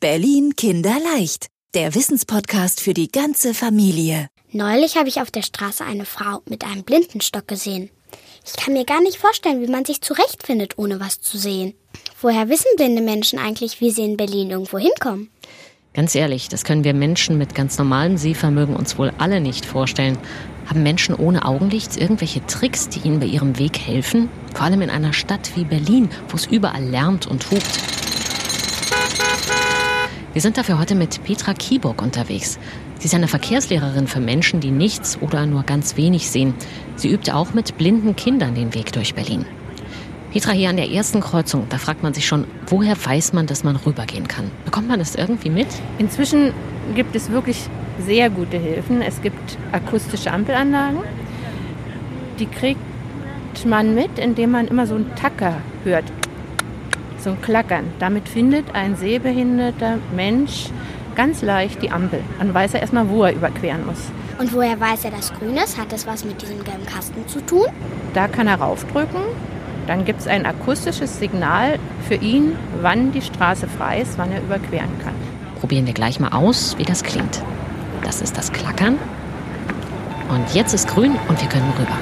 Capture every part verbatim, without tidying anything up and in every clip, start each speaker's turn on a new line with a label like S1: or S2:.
S1: Berlin kinderleicht, der Wissenspodcast für die ganze Familie.
S2: Neulich habe ich auf der Straße eine Frau mit einem Blindenstock gesehen. Ich kann mir gar nicht vorstellen, wie man sich zurechtfindet, ohne was zu sehen. Woher wissen blinde Menschen eigentlich, wie sie in Berlin irgendwo hinkommen?
S3: Ganz ehrlich, das können wir Menschen mit ganz normalem Sehvermögen uns wohl alle nicht vorstellen. Haben Menschen ohne Augenlicht irgendwelche Tricks, die ihnen bei ihrem Weg helfen? Vor allem in einer Stadt wie Berlin, wo es überall lärmt und hupt. Wir sind dafür heute mit Petra Kieburg unterwegs. Sie ist eine Verkehrslehrerin für Menschen, die nichts oder nur ganz wenig sehen. Sie übt auch mit blinden Kindern den Weg durch Berlin. Petra, hier an der ersten Kreuzung, da fragt man sich schon, woher weiß man, dass man rübergehen kann? Bekommt man das irgendwie mit?
S4: Inzwischen gibt es wirklich sehr gute Hilfen. Es gibt akustische Ampelanlagen. Die kriegt man mit, indem man immer so einen Tacker hört. So ein Klackern. Damit findet ein sehbehinderter Mensch ganz leicht die Ampel. Dann weiß er erstmal, wo er überqueren muss.
S2: Und woher weiß er, dass grün ist? Hat das was mit diesem gelben Kasten zu tun?
S4: Da kann er raufdrücken. Dann gibt es ein akustisches Signal für ihn, wann die Straße frei ist, wann er überqueren kann.
S3: Probieren wir gleich mal aus, wie das klingt. Das ist das Klackern. Und jetzt ist grün und wir können rüber.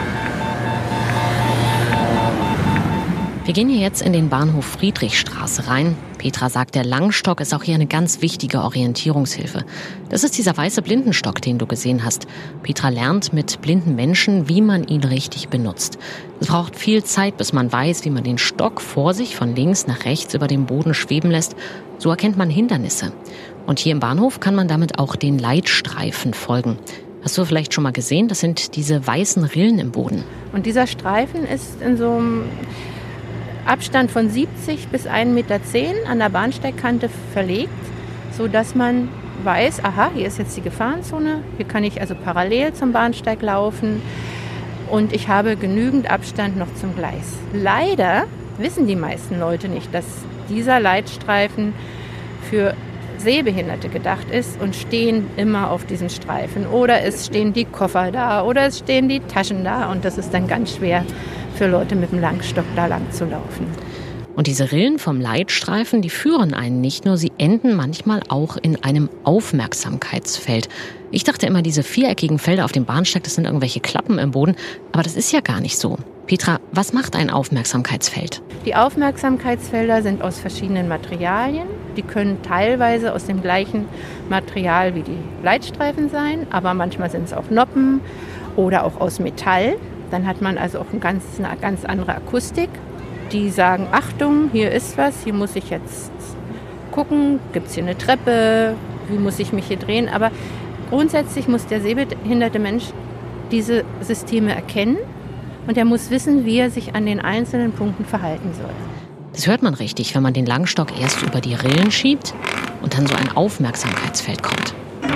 S3: Wir gehen hier jetzt in den Bahnhof Friedrichstraße rein. Petra sagt, der Langstock ist auch hier eine ganz wichtige Orientierungshilfe. Das ist dieser weiße Blindenstock, den du gesehen hast. Petra lernt mit blinden Menschen, wie man ihn richtig benutzt. Es braucht viel Zeit, bis man weiß, wie man den Stock vor sich von links nach rechts über dem Boden schweben lässt. So erkennt man Hindernisse. Und hier im Bahnhof kann man damit auch den Leitstreifen folgen. Hast du vielleicht schon mal gesehen? Das sind diese weißen Rillen im Boden.
S4: Und dieser Streifen ist in so einem Abstand von siebzig bis ein Meter zehn an der Bahnsteigkante verlegt, sodass man weiß, aha, hier ist jetzt die Gefahrenzone, hier kann ich also parallel zum Bahnsteig laufen und ich habe genügend Abstand noch zum Gleis. Leider wissen die meisten Leute nicht, dass dieser Leitstreifen für Sehbehinderte gedacht ist und stehen immer auf diesem Streifen. Oder es stehen die Koffer da oder es stehen die Taschen da und das ist dann ganz schwer für Leute mit dem Langstock da lang zu laufen.
S3: Und diese Rillen vom Leitstreifen, die führen einen nicht nur, sie enden manchmal auch in einem Aufmerksamkeitsfeld. Ich dachte immer, diese viereckigen Felder auf dem Bahnsteig, das sind irgendwelche Klappen im Boden, aber das ist ja gar nicht so. Petra, was macht ein Aufmerksamkeitsfeld?
S4: Die Aufmerksamkeitsfelder sind aus verschiedenen Materialien. Die können teilweise aus dem gleichen Material wie die Leitstreifen sein, aber manchmal sind es auch Noppen oder auch aus Metall. Dann hat man also auch eine ganz, eine ganz andere Akustik. Die sagen, Achtung, hier ist was, hier muss ich jetzt gucken, gibt es hier eine Treppe, wie muss ich mich hier drehen. Aber grundsätzlich muss der sehbehinderte Mensch diese Systeme erkennen und er muss wissen, wie er sich an den einzelnen Punkten verhalten soll.
S3: Das hört man richtig, wenn man den Langstock erst über die Rillen schiebt und dann so ein Aufmerksamkeitsfeld kommt.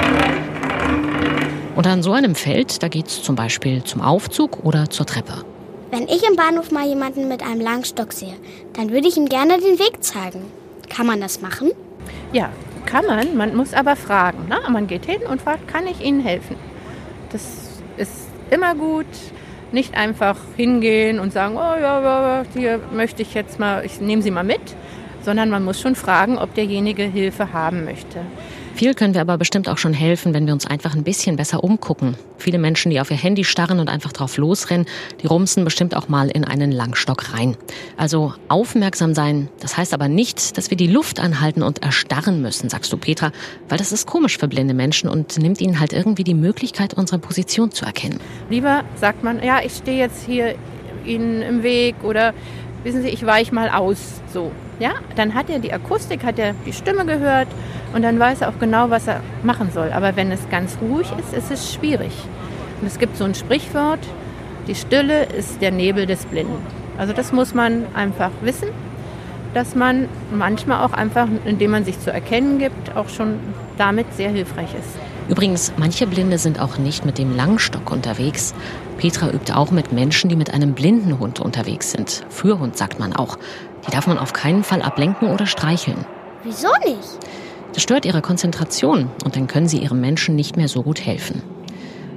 S3: Und an so einem Feld, da geht es zum Beispiel zum Aufzug oder zur Treppe.
S2: Wenn ich im Bahnhof mal jemanden mit einem Langstock sehe, dann würde ich ihm gerne den Weg zeigen. Kann man das machen?
S4: Ja, kann man. Man muss aber fragen. Ne? Man geht hin und fragt, kann ich Ihnen helfen? Das ist immer gut. Nicht einfach hingehen und sagen, oh ja, ja, hier möchte ich jetzt mal, ich nehme Sie mal mit. Sondern man muss schon fragen, ob derjenige Hilfe haben möchte.
S3: Viel können wir aber bestimmt auch schon helfen, wenn wir uns einfach ein bisschen besser umgucken. Viele Menschen, die auf ihr Handy starren und einfach drauf losrennen, die rumsen bestimmt auch mal in einen Langstock rein. Also aufmerksam sein, das heißt aber nicht, dass wir die Luft anhalten und erstarren müssen, sagst du, Petra, weil das ist komisch für blinde Menschen und nimmt ihnen halt irgendwie die Möglichkeit, unsere Position zu erkennen.
S4: Lieber sagt man, ja, ich stehe jetzt hier Ihnen im Weg oder wissen Sie, ich weiche mal aus, so. Ja, dann hat er die Akustik, hat er die Stimme gehört und dann weiß er auch genau, was er machen soll. Aber wenn es ganz ruhig ist, ist es schwierig. Und es gibt so ein Sprichwort, die Stille ist der Nebel des Blinden. Also das muss man einfach wissen, dass man manchmal auch einfach, indem man sich zu erkennen gibt, auch schon damit sehr hilfreich ist.
S3: Übrigens, manche Blinde sind auch nicht mit dem Langstock unterwegs. Petra übt auch mit Menschen, die mit einem blinden Hund unterwegs sind. Führhund sagt man auch. Die darf man auf keinen Fall ablenken oder streicheln.
S2: Wieso nicht?
S3: Das stört ihre Konzentration und dann können sie ihrem Menschen nicht mehr so gut helfen.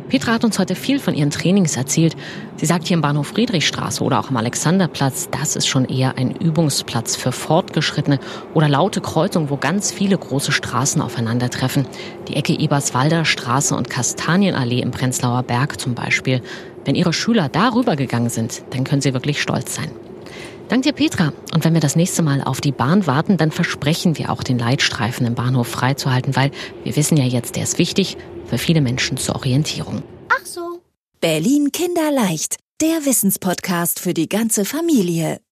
S3: Petra hat uns heute viel von ihren Trainings erzählt. Sie sagt, hier im Bahnhof Friedrichstraße oder auch am Alexanderplatz, das ist schon eher ein Übungsplatz für Fortgeschrittene oder laute Kreuzungen, wo ganz viele große Straßen aufeinandertreffen. Die Ecke Eberswalder Straße und Kastanienallee im Prenzlauer Berg zum Beispiel. Wenn ihre Schüler darüber gegangen sind, dann können sie wirklich stolz sein. Dank dir, Petra. Und wenn wir das nächste Mal auf die Bahn warten, dann versprechen wir auch, den Leitstreifen im Bahnhof freizuhalten, weil wir wissen ja jetzt, der ist wichtig für viele Menschen zur Orientierung.
S2: Ach so.
S1: Berlin Kinderleicht, der Wissenspodcast für die ganze Familie.